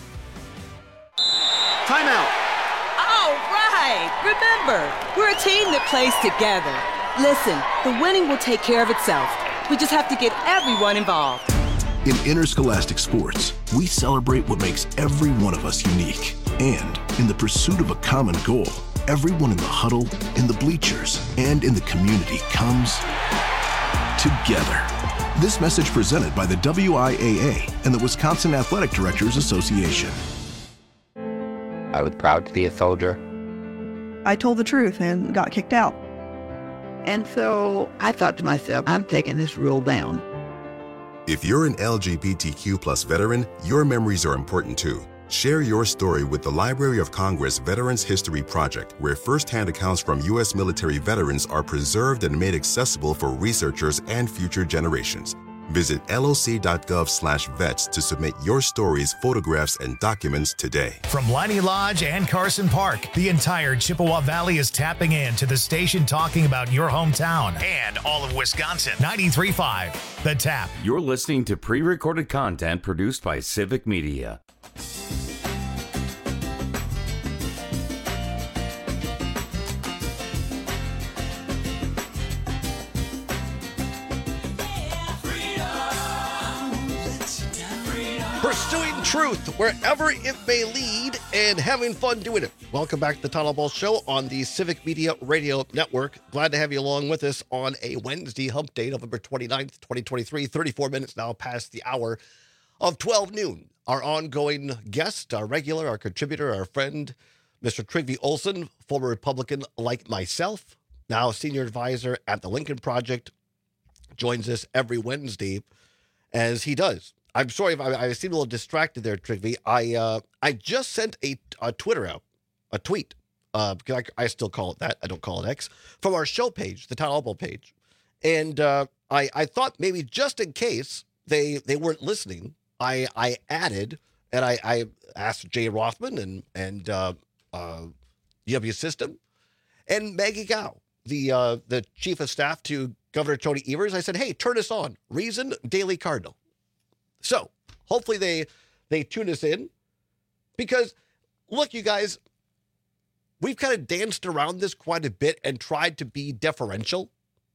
Timeout. All right. Remember, we're a team that plays together. Listen, the winning will take care of itself. We just have to get everyone involved. In interscholastic sports, we celebrate what makes every one of us unique. And in the pursuit of a common goal, everyone in the huddle, in the bleachers, and in the community comes together. This message presented by the W I A A and the Wisconsin Athletic Directors Association. I was proud to be a soldier. I told the truth and got kicked out. And so I thought to myself, I'm taking this rule down. If you're an L G B T Q plus veteran, your memories are important too. Share your story with the Library of Congress Veterans History Project, where firsthand accounts from U S military veterans are preserved and made accessible for researchers and future generations. Visit L O C dot gov slash vets to submit your stories, photographs, and documents today. From Liney Lodge and Carson Park, the entire Chippewa Valley is tapping in to the station talking about your hometown and all of Wisconsin. ninety-three point five, The Tap. You're listening to pre-recorded content produced by Civic Media. truth wherever it may lead and having fun doing it. Welcome back to the Tunnel Ball Show on the Civic Media Radio Network. Glad to have you along with us on a Wednesday hump day, November twenty-ninth, twenty twenty-three, thirty-four minutes now past the hour of twelve noon. Our ongoing guest, our regular, our contributor, our friend, Mister Trygve Olsen, former Republican like myself, now senior advisor at the Lincoln Project, joins us every Wednesday as he does. I'm sorry if I, I seem a little distracted there, Trygve. I uh, I just sent a, a Twitter out, a tweet, uh, because I, I still call it that. I don't call it X, from our show page, the Town Hall Ball page. And uh, I, I thought maybe just in case they they weren't listening, I I added, and I, I asked Jay Rothman and, and uh, uh, U W System and Maggie Gao, the uh, the chief of staff to Governor Tony Evers. I said, hey, turn us on. Reason, Daily Cardinal. So hopefully they they tune us in because, look, you guys, we've kind of danced around this quite a bit and tried to be deferential.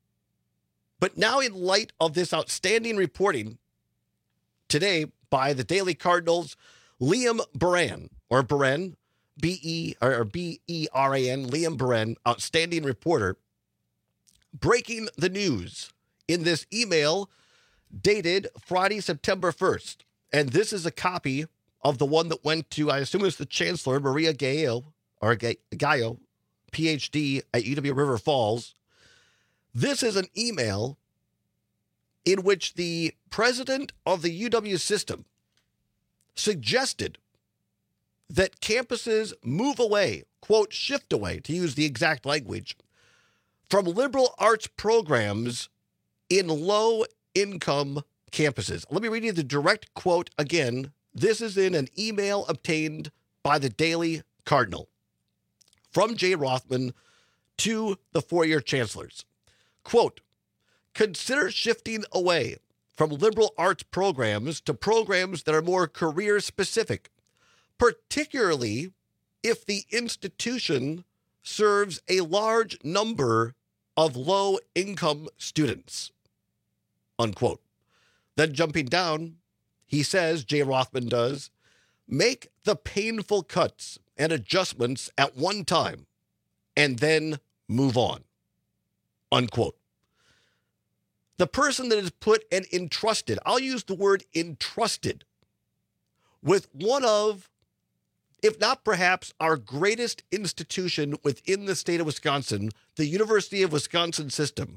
But now in light of this outstanding reporting today by the Daily Cardinal's Liam Beran, or Beren, B E or B E R A N, Liam Beran, outstanding reporter, breaking the news in this email dated Friday, September first. And this is a copy of the one that went to, I assume it's the Chancellor, Maria Gallo, or Gallo, P H D at U W River Falls. This is an email in which the president of the U W system suggested that campuses move away, quote, shift away, to use the exact language, from liberal arts programs in low-income campuses. Let me read you the direct quote again. This is in an email obtained by the Daily Cardinal from Jay Rothman to the four-year chancellors. Quote, consider shifting away from liberal arts programs to programs that are more career-specific, particularly if the institution serves a large number of low-income students, unquote. Then jumping down, he says, Jay Rothman does, make the painful cuts and adjustments at one time and then move on, unquote. The person that is put and entrusted, I'll use the word entrusted, with one of, if not perhaps our greatest institution within the state of Wisconsin, the University of Wisconsin system,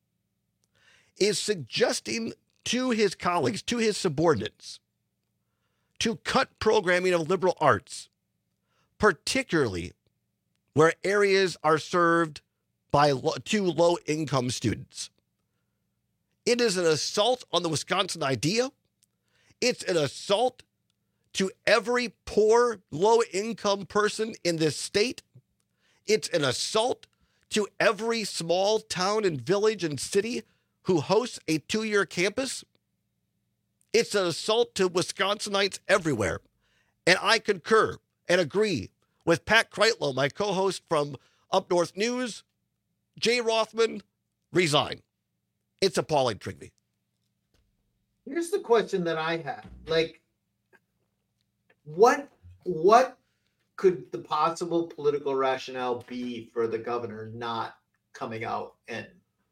is suggesting to his colleagues, to his subordinates, to cut programming of liberal arts, particularly where areas are served by lo- two low-income students. It is an assault on the Wisconsin idea. It's an assault to every poor, low-income person in this state. It's an assault to every small town and village and city who hosts a two-year campus. It's an assault to Wisconsinites everywhere. And I concur and agree with Pat Kreitlow, my co-host from Up North News. Jay Rothman, resign. It's appalling, Trygve. Here's the question that I have. Like, What what could the possible political rationale be for the governor not coming out and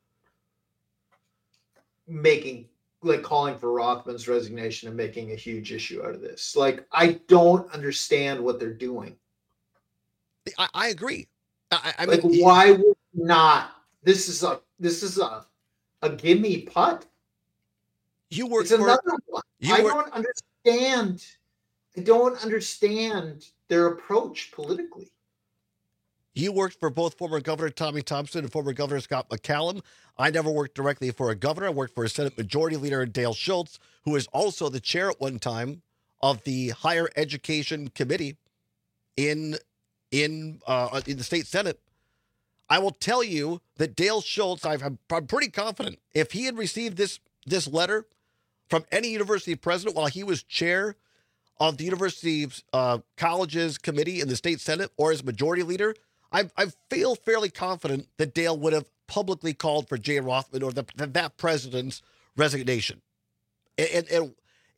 making, like, calling for Rothman's resignation and making a huge issue out of this? Like, I don't understand what they're doing. I, I agree. I, I like, mean, why would not? This is a this is a a gimme putt. You work it's for another one. You I work, don't understand. I don't understand their approach politically. You worked for both former Governor Tommy Thompson and former Governor Scott McCallum. I never worked directly for a governor. I worked for a Senate Majority Leader, Dale Schultz, who was also the chair at one time of the Higher Education Committee in in uh, in the state Senate. I will tell you that Dale Schultz, I've, I'm pretty confident, if he had received this this letter from any university president while he was chair of the university's uh, colleges committee in the state Senate or as majority leader, I, I feel fairly confident that Dale would have publicly called for Jay Rothman or the, that president's resignation. And, and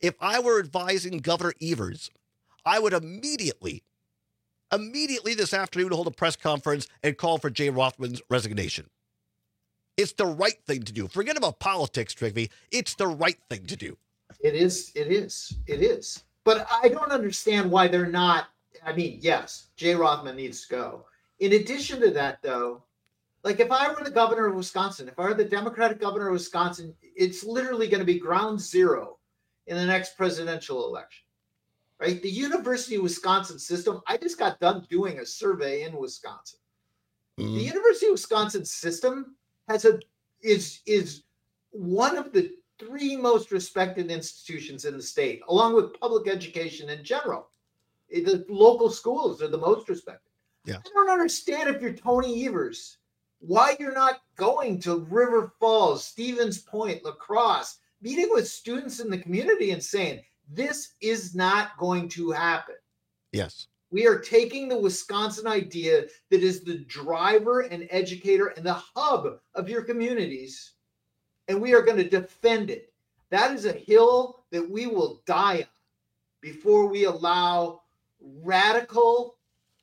If I were advising Governor Evers, I would immediately, immediately this afternoon hold a press conference and call for Jay Rothman's resignation. It's the right thing to do. Forget about politics, Trigby. It's the right thing to do. It is. It is. It is. But I don't understand why they're not. I mean, yes, Jay Rothman needs to go. In addition to that, though, like if I were the governor of Wisconsin, if I were the Democratic governor of Wisconsin, it's literally going to be ground zero in the next presidential election, right? The University of Wisconsin system, I just got done doing a survey in Wisconsin. Mm-hmm. The University of Wisconsin system has a is is one of the three most respected institutions in the state, along with public education in general. The local schools are the most respected. Yeah. I don't understand if you're Tony Evers, why you're not going to River Falls, Stevens Point, La Crosse, meeting with students in the community and saying, this is not going to happen. Yes. We are taking the Wisconsin idea that is the driver and educator and the hub of your communities, and we are going to defend it. That is a hill that we will die on before we allow radical,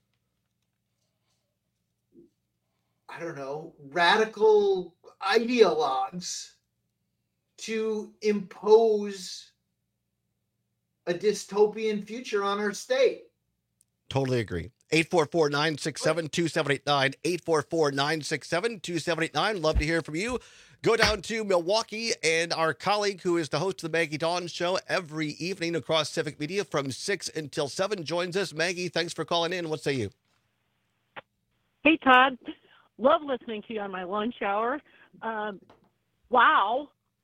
I don't know, radical ideologues to impose a dystopian future on our state. Totally agree. eight four four, nine six seven, two seven eight nine, eight four four, nine six seven, two seven eight nine. Love to hear from you. Go down to Milwaukee, and our colleague who is the host of the Maggie Dawn Show every evening across Civic Media from six until seven joins us. Maggie, thanks for calling in. What say you? Hey, Todd. Love listening to you on my lunch hour. Um, wow.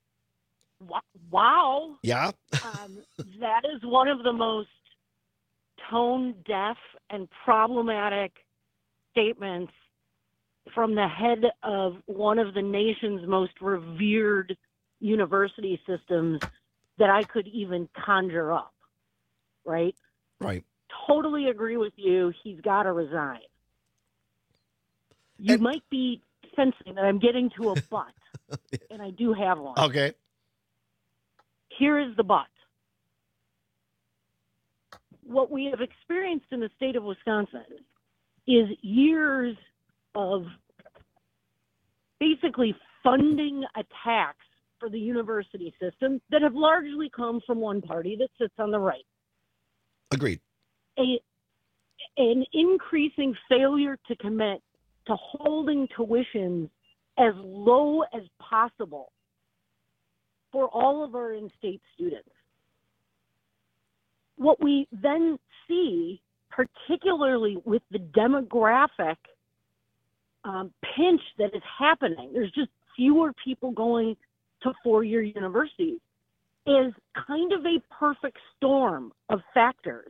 Wow. Yeah. um, that is one of the most tone-deaf and problematic statements from the head of one of the nation's most revered university systems that I could even conjure up, right? Right. Totally agree with you. He's got to resign. You and, might be sensing that I'm getting to a but, and I do have one. Okay. Here is the but. What we have experienced in the state of Wisconsin is years of basically funding attacks for the university system that have largely come from one party that sits on the right. Agreed. A, an increasing failure to commit to holding tuitions as low as possible for all of our in-state students. What we then see, particularly with the demographic um, pinch that is happening, there's just fewer people going to four-year universities, is kind of a perfect storm of factors.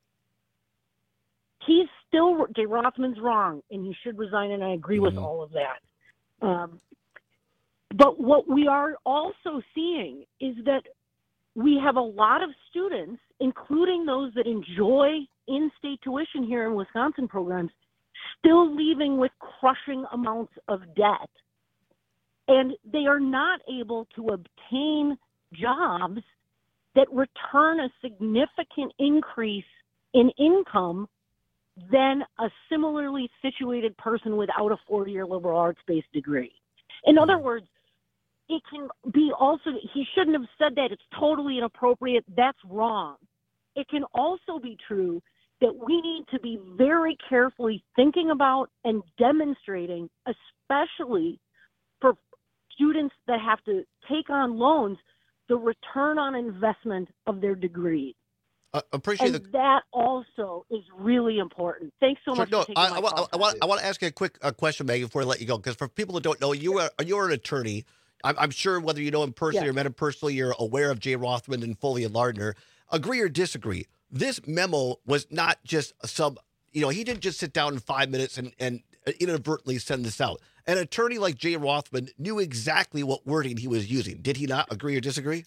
He's still, Jay Rothman's wrong, and he should resign, and I agree mm-hmm. with all of that. Um, but what we are also seeing is that we have a lot of students, including those that enjoy in-state tuition here in Wisconsin programs, still leaving with crushing amounts of debt. And they are not able to obtain jobs that return a significant increase in income than a similarly situated person without a four-year liberal arts-based degree. In other words, it can be also, he shouldn't have said that. It's totally inappropriate. That's wrong. It can also be true that we need to be very carefully thinking about and demonstrating, especially for students that have to take on loans, the return on investment of their degree. I appreciate and the... that also is really important. Thanks so sure, much no, for taking I, my I, call. I, I, want, I want to ask you a quick uh, question, Maggie, before I let you go, because for people that don't know, you are you're an attorney. I'm, I'm sure whether you know him personally yes. or met him personally, you're aware of Jay Rothman and Foley and Lardner. Agree or disagree? This memo was not just some, you know, he didn't just sit down in five minutes and, and inadvertently send this out. An attorney like Jay Rothman knew exactly what wording he was using. Did he not? Agree or disagree?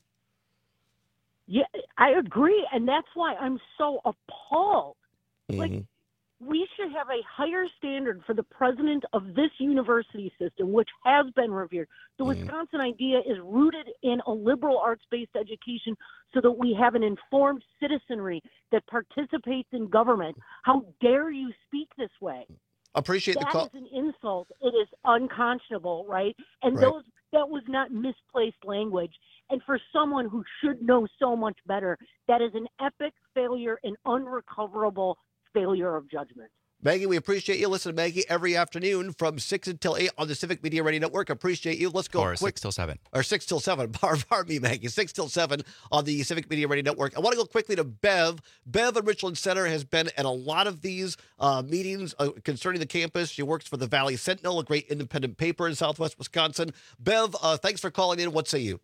Yeah, I agree. And that's why I'm so appalled. Mm-hmm. Like, we should have a higher standard for the president of this university system, which has been revered. The Mm-hmm. Wisconsin idea is rooted in a liberal arts-based education so that we have an informed citizenry that participates in government. How dare you speak this way? Appreciate the call. That is an insult. It is unconscionable, right? And Right. those that was not misplaced language. And for someone who should know so much better, that is an epic failure and unrecoverable failure of judgment. Maggie, we appreciate you. Listen to Maggie every afternoon from six until eight on the Civic Media Radio Network. Appreciate you. Let's go Or quick. six till seven. Or six till seven. Pardon me, Maggie. six till seven on the Civic Media Radio Network. I want to go quickly to Bev. Bev at Richland Center has been at a lot of these uh, meetings uh, concerning the campus. She works for the Valley Sentinel, a great independent paper in Southwest Wisconsin. Bev, uh, thanks for calling in. What say you?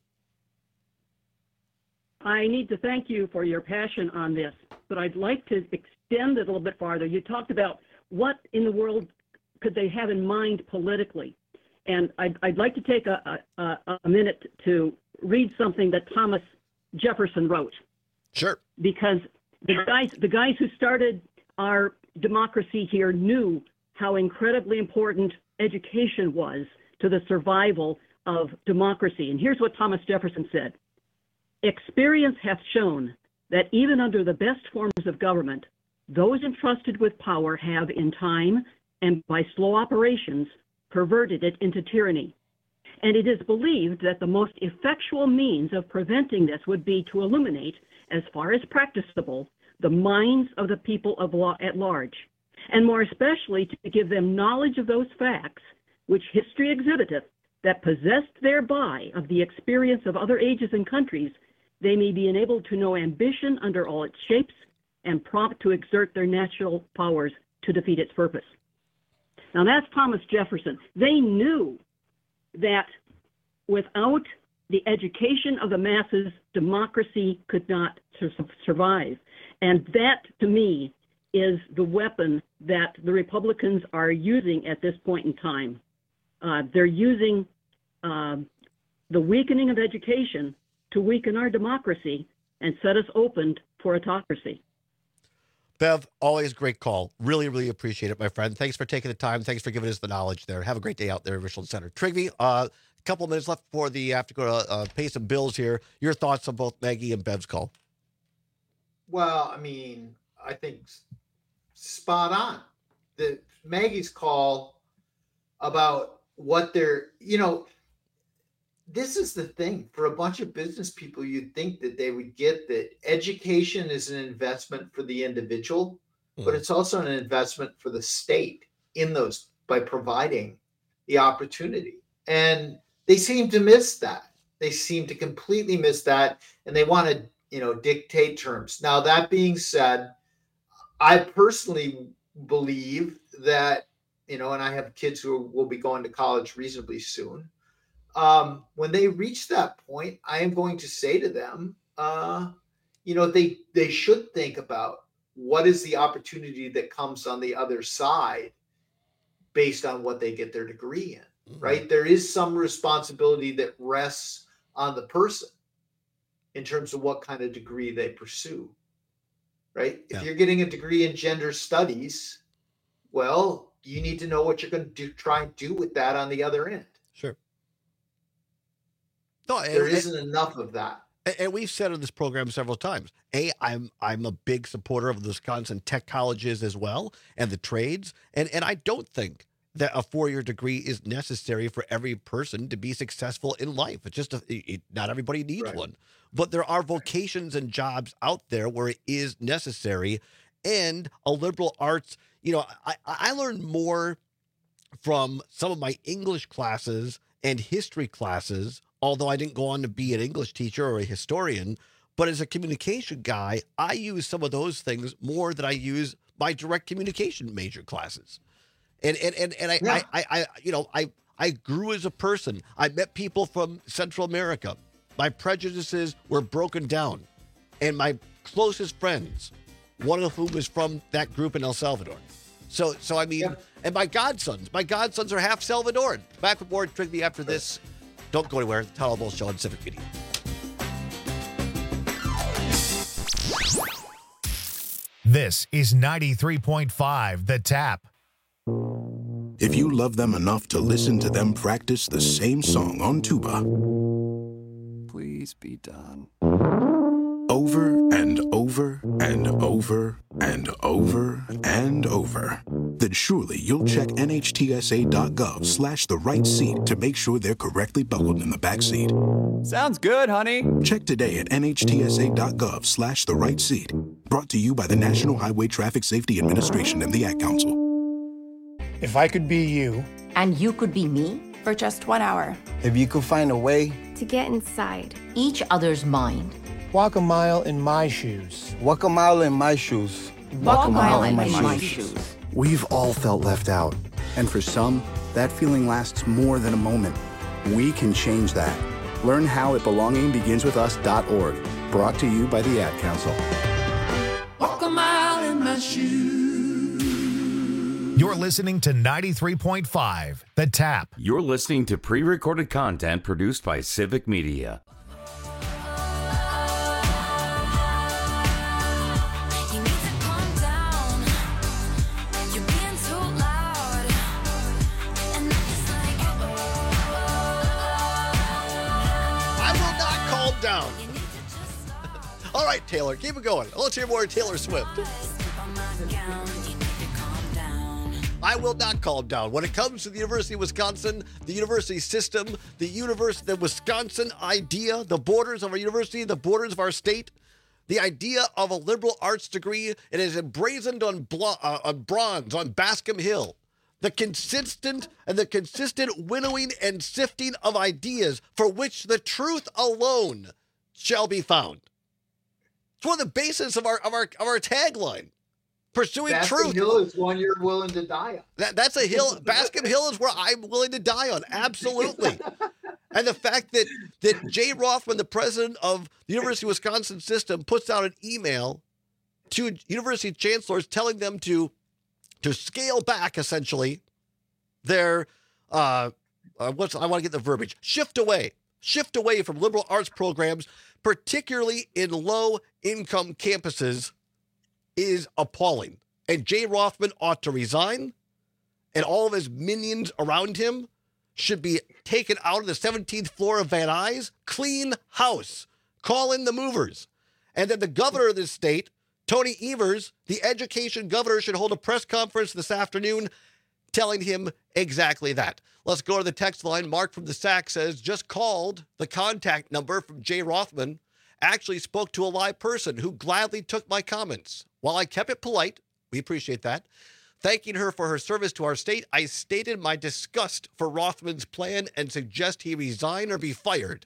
I need to thank you for your passion on this, but I'd like to extend it a little bit farther. You talked about what in the world could they have in mind politically? And I'd, I'd like to take a, a, a minute to read something that Thomas Jefferson wrote. Sure. Because the guys, the guys who started our democracy here knew how incredibly important education was to the survival of democracy. And here's what Thomas Jefferson said. Experience hath shown that even under the best forms of government, those entrusted with power have in time and by slow operations perverted it into tyranny. And it is believed that the most effectual means of preventing this would be to illuminate, as far as practicable, the minds of the people of law at large, and more especially to give them knowledge of those facts which history exhibiteth, that possessed thereby of the experience of other ages and countries, they may be enabled to know ambition under all its shapes, and prompt to exert their natural powers to defeat its purpose. Now that's Thomas Jefferson. They knew that without the education of the masses, democracy could not sur- survive. And that, to me, is the weapon that the Republicans are using at this point in time. Uh, they're using uh, the weakening of education to weaken our democracy and set us open for autocracy. Bev, always great call. Really, really appreciate it, my friend. Thanks for taking the time. Thanks for giving us the knowledge there. Have a great day out there at Richland Center. Trigby, a uh, couple of minutes left before the have to go to uh, pay some bills here. Your thoughts on both Maggie and Bev's call? Well, I mean, I think spot on. The Maggie's call about what they're, you know, this is the thing for a bunch of business people. You'd think that they would get that education is an investment for the individual, mm. but it's also an investment for the state in those by providing the opportunity. And they seem to miss that. They seem to completely miss that. And they want to, you know, dictate terms. Now, that being said, I personally believe that, you know, and I have kids who will be going to college reasonably soon. Um, when they reach that point, I am going to say to them, uh, you know, they they should think about what is the opportunity that comes on the other side based on what they get their degree in, mm-hmm. right? There is some responsibility that rests on the person in terms of what kind of degree they pursue, right? Yeah. If you're getting a degree in gender studies, well, you need to know what you're going to do, try and do with that on the other end. Sure. No, there and, isn't and, enough of that. And we've said on this program several times, A, I'm I'm a big supporter of the Wisconsin tech colleges as well and the trades. And and I don't think that a four-year degree is necessary for every person to be successful in life. It's just a, it, not everybody needs right. one. But there are vocations and jobs out there where it is necessary. And a liberal arts, you know, I, I learned more from some of my English classes and history classes, although I didn't go on to be an English teacher or a historian. But as a communication guy, I use some of those things more than I use my direct communication major classes. And and and, and I, yeah. I, I, I you know, I, I grew as a person. I met people from Central America. My prejudices were broken down. And my closest friends, one of whom is from that group in El Salvador. So, so I mean, yeah. and my godsons, my godsons are half Salvadoran. Back with more Trigby after this. Don't go anywhere. The Tyler Bull Show on Civic Media. This is ninety-three point five The Tap. If you love them enough to listen to them practice the same song on tuba, please be done. Over and over and over and over and over, then surely you'll check nhtsa.gov slash the right seat to make sure they're correctly buckled in the back seat. Sounds good, honey. Check today at nhtsa.gov slash the right seat. Brought to you by the National Highway Traffic Safety Administration and the Ad Council. If I could be you. And you could be me. For just one hour. If you could find a way. To get inside. Each other's mind. Walk a mile in my shoes. Walk a mile in my shoes. Walk, Walk a mile, mile in, my, in my shoes. shoes. We've all felt left out. And for some, that feeling lasts more than a moment. We can change that. Learn how at belonging begins with us dot org. Brought to you by the Ad Council. Walk a mile in my shoes. You're listening to ninety-three point five The Tap. You're listening to pre-recorded content produced by Civic Media. Down. All right, Taylor, keep it going. Let's hear more Taylor Swift. I will not calm down. When it comes to the University of Wisconsin, the university system, the university, the Wisconsin idea, the borders of our university, the borders of our state, the idea of a liberal arts degree, it is emblazoned on, blo- uh, on bronze on Bascom Hill. The consistent and the consistent winnowing and sifting of ideas for which the truth alone shall be found. It's one of the basis of our of our of our tagline. Pursuing Bascom truth. Hill is one you're willing to die on. That, that's a hill. Bascom Hill is where I'm willing to die on. Absolutely. And the fact that that Jay Rothman, the president of the University of Wisconsin system, puts out an email to university chancellors telling them to to scale back, essentially, their, uh, uh, what's, I want to get the verbiage, shift away, shift away from liberal arts programs, particularly in low-income campuses, is appalling. And Jay Rothman ought to resign, and all of his minions around him should be taken out of the seventeenth floor of Van Nuys, clean house, call in the movers. And then the governor of this state, Tony Evers, the education governor, should hold a press conference this afternoon telling him exactly that. Let's go to the text line. Mark from the S A C says, just called the contact number from Jay Rothman. Actually spoke to a live person who gladly took my comments. While I kept it polite, we appreciate that, thanking her for her service to our state, I stated my disgust for Rothman's plan and suggest he resign or be fired.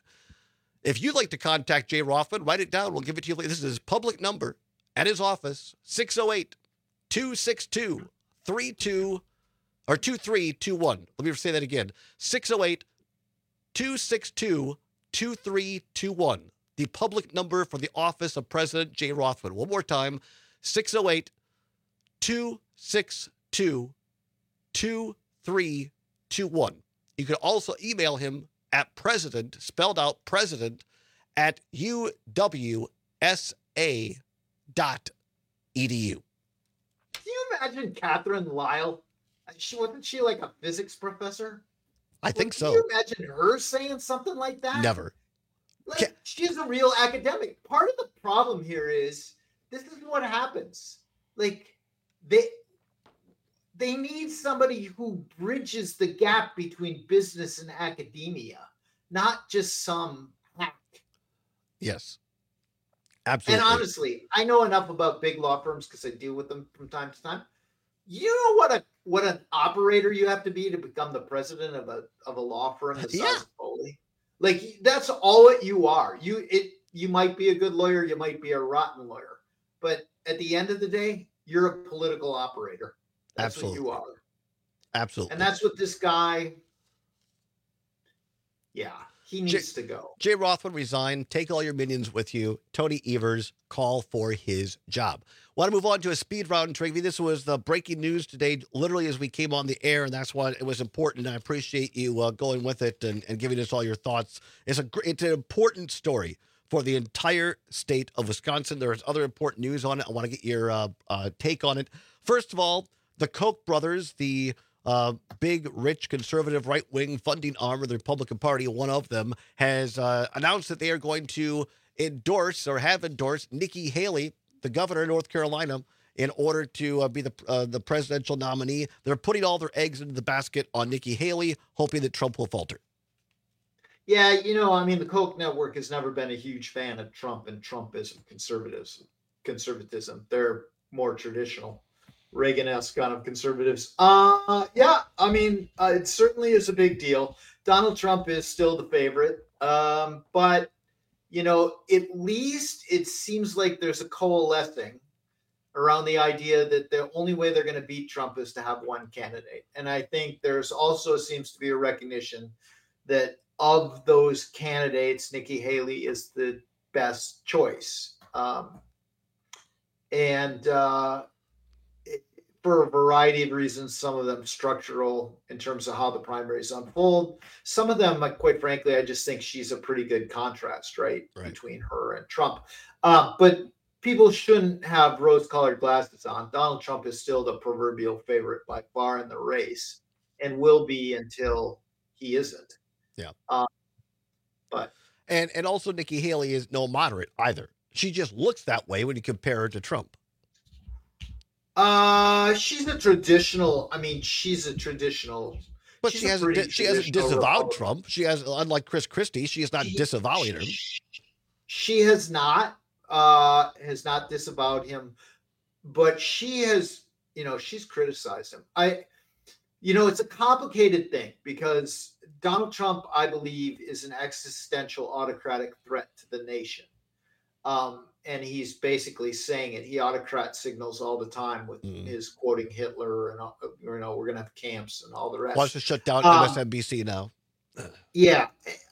If you'd like to contact Jay Rothman, write it down. We'll give it to you later. This is his public number. At his office, six oh eight, two six two, three two or two three two one. Let me say that again. six oh eight, two six two, two three two one. The public number for the office of President Jay Rothman. One more time, six oh eight, two six two, two three two one. You can also email him at president, spelled out president, at U W S A dot edu. Can you imagine Catherine Lyle? She wasn't she like a physics professor? I think Can so. you imagine her saying something like that? Never. Like, she's a real academic. Part of the problem here is this is what happens. Like they they need somebody who bridges the gap between business and academia, not just some hack. Yes. Absolutely. And honestly, I know enough about big law firms because I deal with them from time to time. You know what a what an operator you have to be to become the president of a of a law firm the size Yeah. of Foley? Like that's all that you are. You it you might be a good lawyer, you might be a rotten lawyer, but at the end of the day, you're a political operator. That's Absolutely. what you are. Absolutely. And that's what this guy. Yeah. He needs Jay, to go. Jay Rothman resign. Take all your minions with you. Tony Evers, call for his job. Want to move on to a speed round, Trigby. This was the breaking news today, literally as we came on the air, and that's why it was important. And I appreciate you uh, going with it and, and giving us all your thoughts. It's a it's an important story for the entire state of Wisconsin. There's other important news on it. I want to get your uh, uh, take on it. First of all, the Koch brothers, the uh, big, rich, conservative, right-wing funding arm of the Republican Party, one of them, has uh, announced that they are going to endorse or have endorsed Nikki Haley, the governor of North Carolina, in order to uh, be the uh, the presidential nominee. They're putting all their eggs into the basket on Nikki Haley, hoping that Trump will falter. Yeah, you know, I mean, the Koch network has never been a huge fan of Trump and Trumpism, conservatives, conservatism. They're more traditional, Reagan-esque kind of conservatives. Uh, yeah, I mean, uh, it certainly is a big deal. Donald Trump is still the favorite, um, but, you know, at least it seems like there's a coalescing around the idea that the only way they're going to beat Trump is to have one candidate. And I think there's also seems to be a recognition that of those candidates, Nikki Haley is the best choice. Um, and uh, it, for a variety of reasons, some of them structural in terms of how the primaries unfold. Some of them, like, quite frankly, I just think she's a pretty good contrast, right, right. between her and Trump. Uh, but people shouldn't have rose-colored glasses on. Donald Trump is still the proverbial favorite by far in the race and will be until he isn't. Yeah. Um, but and and also Nikki Haley is no moderate either. She just looks that way when you compare her to Trump. Uh, she's a traditional. I mean, she's a traditional. But she hasn't. Di- she hasn't disavowed Republican. Trump. She has, unlike Chris Christie, she is not she, disavowing him. She has not. Uh, has not disavowed him, but she has. You know, she's criticized him. I. You know, it's a complicated thing because Donald Trump, I believe, is an existential autocratic threat to the nation. Um, and he's basically saying it. He autocrat signals all the time with mm. his quoting Hitler and, you know, we're going to have camps and all the rest. Wants to shut down um, M S N B C now. Yeah.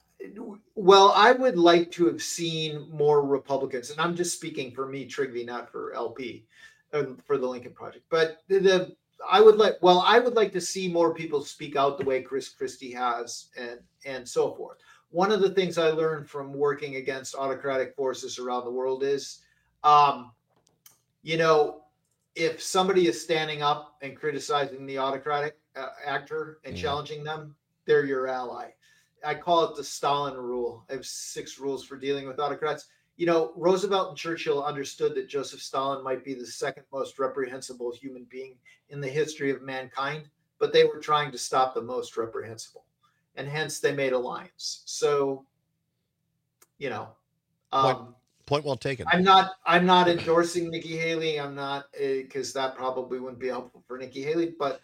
Well, I would like to have seen more Republicans, and I'm just speaking for me, Trigby, not for L P, uh, for the Lincoln Project. But the, the I would like, well, I would like to see more people speak out the way Chris Christie has and, and so forth. One of the things I learned from working against autocratic forces around the world is, um, you know, if somebody is standing up and criticizing the autocratic uh, actor and mm. challenging them, they're your ally. I call it the Stalin rule. I have six rules for dealing with autocrats. You know, Roosevelt and Churchill understood that Joseph Stalin might be the second most reprehensible human being in the history of mankind, but they were trying to stop the most reprehensible, and hence they made alliance. So, you know, um, point, point well taken. I'm not, I'm not endorsing Nikki Haley. I'm not, because uh, that probably wouldn't be helpful for Nikki Haley. But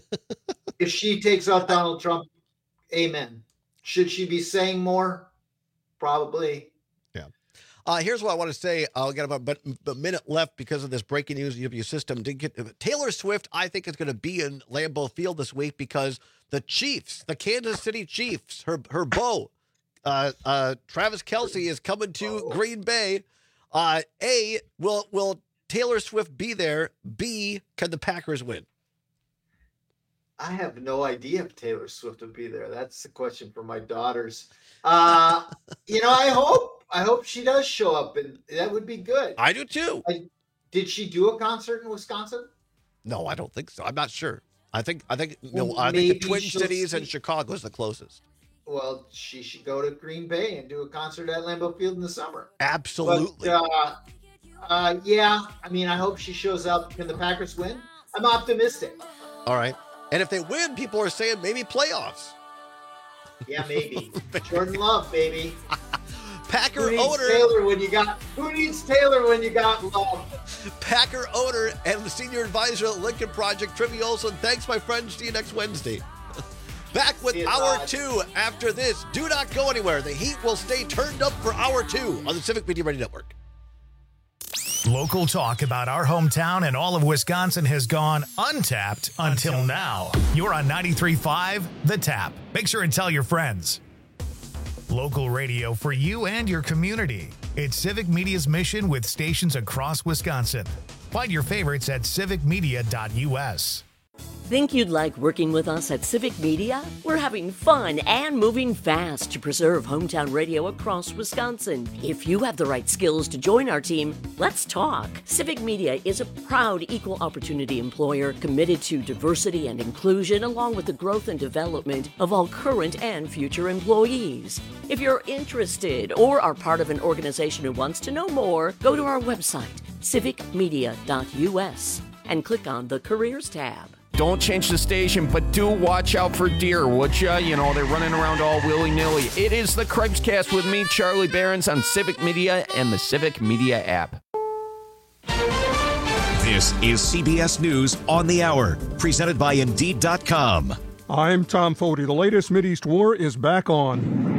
if she takes out Donald Trump, amen. Should she be saying more? Probably. Uh, here's what I want to say. I'll get about a minute left because of this breaking news. The U W system did get Taylor Swift. I think is going to be in Lambeau Field this week because the Chiefs, the Kansas City Chiefs, her her beau, uh, uh, Travis Kelce is coming to Green Bay. Uh, A, will will Taylor Swift be there? B, can the Packers win? I have no idea if Taylor Swift will be there. That's the question for my daughters. Uh, you know, I hope. I hope she does show up, and that would be good. I do too. I, did she do a concert in Wisconsin? No, I don't think so. I'm not sure. I think I think well, no. I think the Twin Cities see. and Chicago is the closest. Well, she should go to Green Bay and do a concert at Lambeau Field in the summer. Absolutely. But, uh, uh, yeah, I mean, I hope she shows up. Can the Packers win? I'm optimistic. All right, and if they win, people are saying maybe playoffs. Yeah, maybe. Jordan Love, baby. Packer who needs owner Taylor when you got who needs Taylor when you got Love? Packer owner and the senior advisor at Lincoln Project, Trivia Olson. Thanks, my friends. See you next Wednesday. Back with hour God. two after this. Do not go anywhere. The heat will stay turned up for hour two on the Civic Media Radio Network. Local talk about our hometown and all of Wisconsin has gone untapped until, until now. You're on ninety-three point five The Tap. Make sure and tell your friends. Local radio for you and your community. It's Civic Media's mission with stations across Wisconsin. Find your favorites at civic media dot U S. Think you'd like working with us at Civic Media? We're having fun and moving fast to preserve hometown radio across Wisconsin. If you have the right skills to join our team, let's talk. Civic Media is a proud equal opportunity employer committed to diversity and inclusion, along with the growth and development of all current and future employees. If you're interested or are part of an organization who wants to know more, go to our website, civic media dot u s, and click on the Careers tab. Don't change the station, but do watch out for deer, would ya? You know, they're running around all willy-nilly. It is the Craig's-Cast with me, Charlie Behrens, on Civic Media and the Civic Media app. This is C B S News on the Hour, presented by Indeed dot com. I'm Tom Foti. The latest Mideast war is back on.